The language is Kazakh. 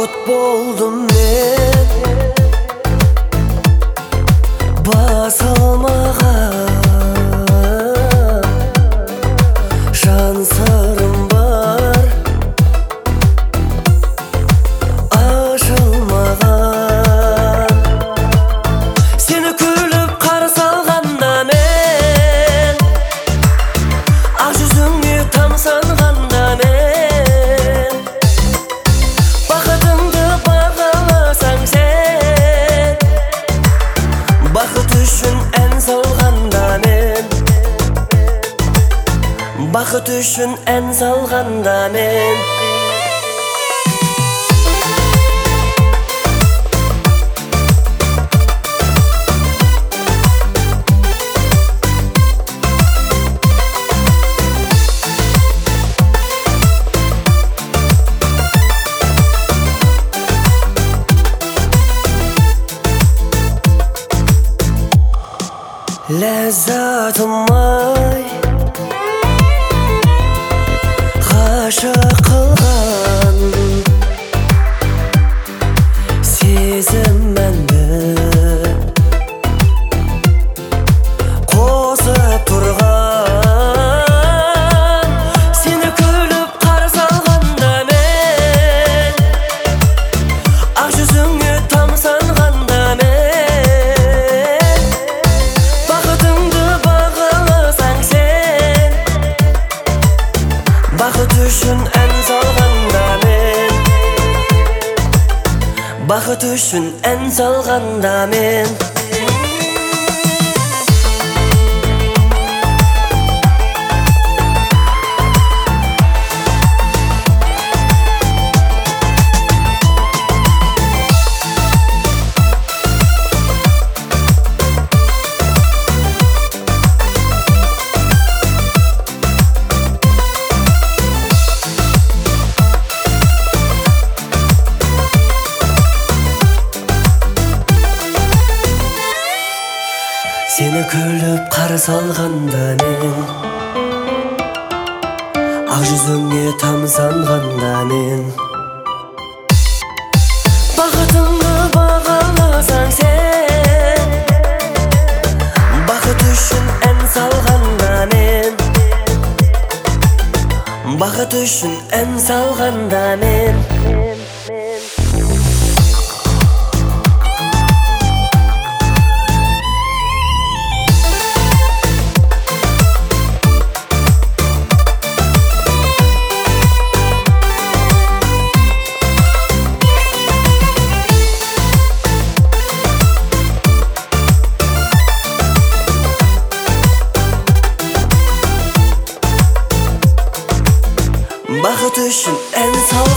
Baqıt boldum men basalmağan şan sarım var aşılmağan. Seni külüp kar salganda men ak yüzüngü tam sanganda men bakıtыңды бағаласаң sen бақыт үшін ән салғанда мен бақыт үшін ән салғанда мен Ләззатым-ай ғашық қылған сезімімді қосып тұрған. Сені күліп қарсы алғанда мен ақ жүзіңе тамсанғанда мен бақыт үшін ән салғанда мен бақыт үшін ән салғанда мен Seni күліп қарсы алғанда мен ақ жүзіңе тамсанғанда мен бақытыңды бағаласаң сен бақыт үшін ән салғанда мен бақыт үшін ән салғанда мен бақыт үшін ән сал